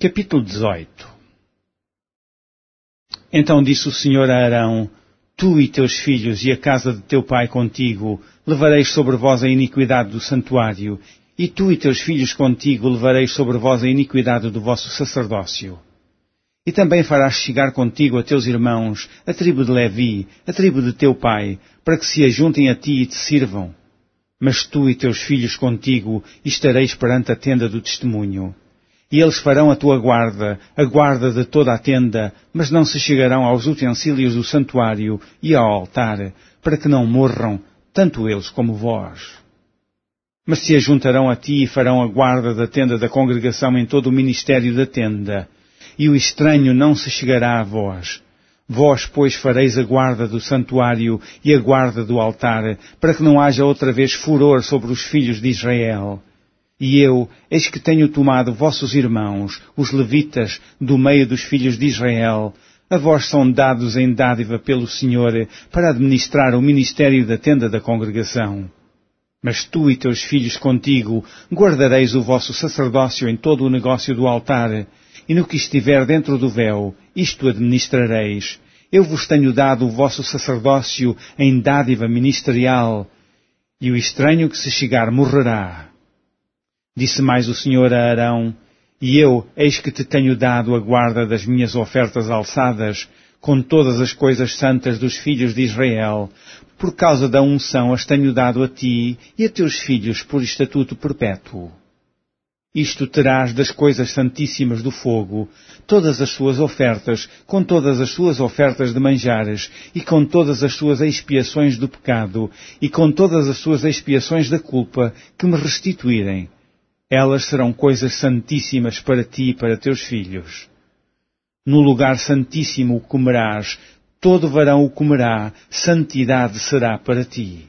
Capítulo 18. Então disse o Senhor a Arão: Tu e teus filhos e a casa de teu pai contigo levareis sobre vós a iniquidade do santuário, e tu e teus filhos contigo levareis sobre vós a iniquidade do vosso sacerdócio. E também farás chegar contigo a teus irmãos, a tribo de Levi, a tribo de teu pai, para que se ajuntem a ti e te sirvam. Mas tu e teus filhos contigo estareis perante a tenda do testemunho. E eles farão a tua guarda, a guarda de toda a tenda, mas não se chegarão aos utensílios do santuário e ao altar, para que não morram, tanto eles como vós. Mas se ajuntarão a ti e farão a guarda da tenda da congregação em todo o ministério da tenda, e o estranho não se chegará a vós. Vós, pois, fareis a guarda do santuário e a guarda do altar, para que não haja outra vez furor sobre os filhos de Israel. E eu, eis que tenho tomado vossos irmãos, os levitas, do meio dos filhos de Israel. A vós são dados em dádiva pelo Senhor, para administrar o ministério da tenda da congregação. Mas tu e teus filhos contigo guardareis o vosso sacerdócio em todo o negócio do altar, e no que estiver dentro do véu, isto administrareis. Eu vos tenho dado o vosso sacerdócio em dádiva ministerial, e o estranho que se chegar morrerá. Disse mais o Senhor a Arão: E eu, eis que te tenho dado a guarda das minhas ofertas alçadas, com todas as coisas santas dos filhos de Israel. Por causa da unção as tenho dado a ti e a teus filhos por estatuto perpétuo. Isto terás das coisas santíssimas do fogo, todas as suas ofertas, com todas as suas ofertas de manjares, e com todas as suas expiações do pecado, e com todas as suas expiações da culpa, que me restituírem. Elas serão coisas santíssimas para ti e para teus filhos. No lugar santíssimo o comerás, todo varão o comerá, santidade será para ti.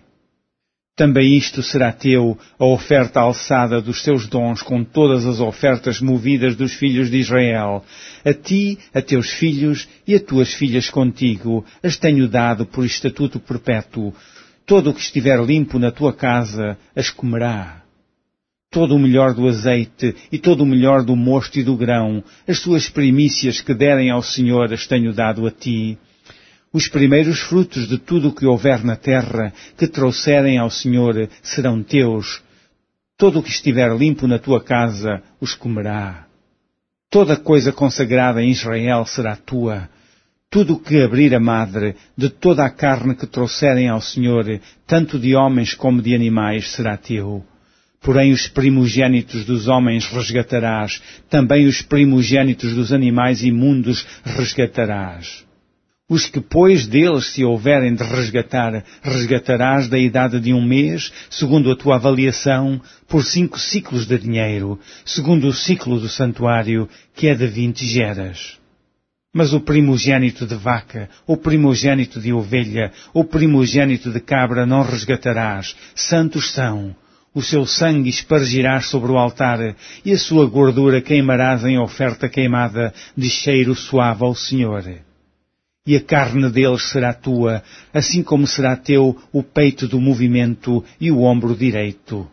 Também isto será teu, a oferta alçada dos teus dons com todas as ofertas movidas dos filhos de Israel. A ti, a teus filhos e a tuas filhas contigo, as tenho dado por estatuto perpétuo. Todo o que estiver limpo na tua casa as comerá. Todo o melhor do azeite e todo o melhor do mosto e do grão, as tuas primícias que derem ao Senhor as tenho dado a ti. Os primeiros frutos de tudo o que houver na terra, que trouxerem ao Senhor, serão teus. Todo o que estiver limpo na tua casa os comerá. Toda coisa consagrada em Israel será tua. Tudo o que abrir a madre, de toda a carne que trouxerem ao Senhor, tanto de homens como de animais, será teu. Porém os primogênitos dos homens resgatarás, também os primogênitos dos animais imundos resgatarás. Os que, pois, deles se houverem de resgatar, resgatarás da idade de 1 mês, segundo a tua avaliação, por 5 ciclos de dinheiro, segundo o ciclo do santuário, que é de 20 geras. Mas o primogênito de vaca, o primogênito de ovelha, o primogênito de cabra não resgatarás, santos são. O seu sangue espargirás sobre o altar, e a sua gordura queimarás em oferta queimada de cheiro suave ao Senhor. E a carne deles será tua, assim como será teu o peito do movimento e o ombro direito.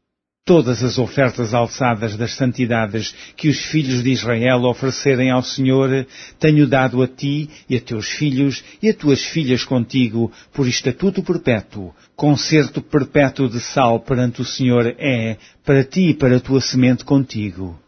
Todas as ofertas alçadas das santidades que os filhos de Israel oferecerem ao Senhor, tenho dado a ti e a teus filhos e a tuas filhas contigo, por estatuto perpétuo. Concerto perpétuo de sal perante o Senhor é, para ti e para a tua semente contigo.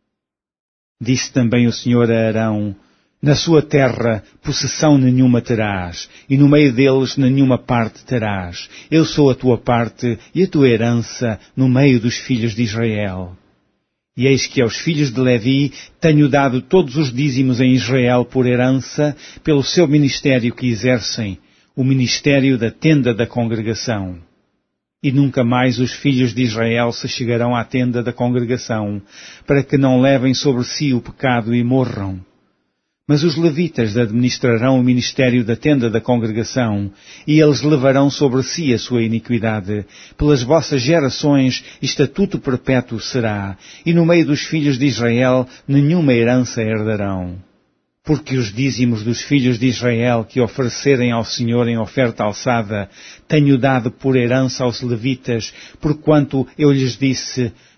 Disse também o Senhor a Arão: Na sua terra possessão nenhuma terás, e no meio deles nenhuma parte terás. Eu sou a tua parte e a tua herança no meio dos filhos de Israel. E eis que aos filhos de Levi tenho dado todos os dízimos em Israel por herança, pelo seu ministério que exercem, o ministério da tenda da congregação. E nunca mais os filhos de Israel se chegarão à tenda da congregação, para que não levem sobre si o pecado e morram. Mas os levitas administrarão o ministério da tenda da congregação, e eles levarão sobre si a sua iniquidade. Pelas vossas gerações, estatuto perpétuo será, e no meio dos filhos de Israel nenhuma herança herdarão. Porque os dízimos dos filhos de Israel que oferecerem ao Senhor em oferta alçada, tenho dado por herança aos levitas, porquanto eu lhes disse: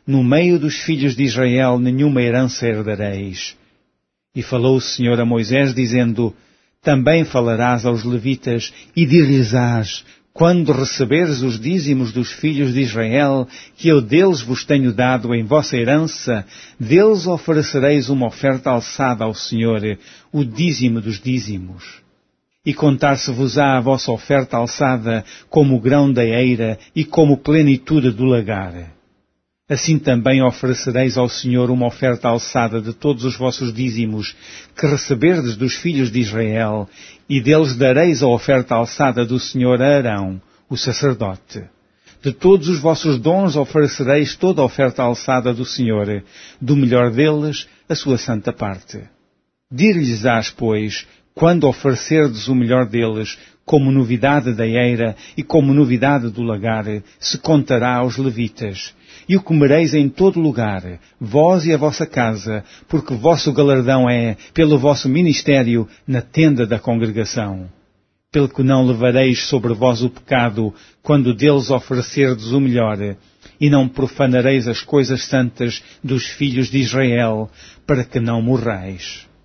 no meio dos filhos de Israel nenhuma herança herdareis. E falou o Senhor a Moisés, dizendo, também falarás aos levitas e dir-lhes-ás, quando receberes os dízimos dos filhos de Israel, que eu deles vos tenho dado em vossa herança, deles oferecereis uma oferta alçada ao Senhor, o dízimo dos dízimos. E contar-se-vos-á a vossa oferta alçada como o grão da eira e como plenitude do lagar. Assim também oferecereis ao Senhor uma oferta alçada de todos os vossos dízimos que receberdes dos filhos de Israel, e deles dareis a oferta alçada do Senhor a Arão, o sacerdote. De todos os vossos dons oferecereis toda a oferta alçada do Senhor, do melhor deles, a sua santa parte. Dir-lhes-ás, pois, quando oferecerdes o melhor deles, como novidade da eira e como novidade do lagar, se contará aos levitas. E o comereis em todo lugar, vós e a vossa casa, porque vosso galardão é, pelo vosso ministério, na tenda da congregação. Pelo que não levareis sobre vós o pecado, quando deles oferecerdes o melhor, e não profanareis as coisas santas dos filhos de Israel, para que não morrais.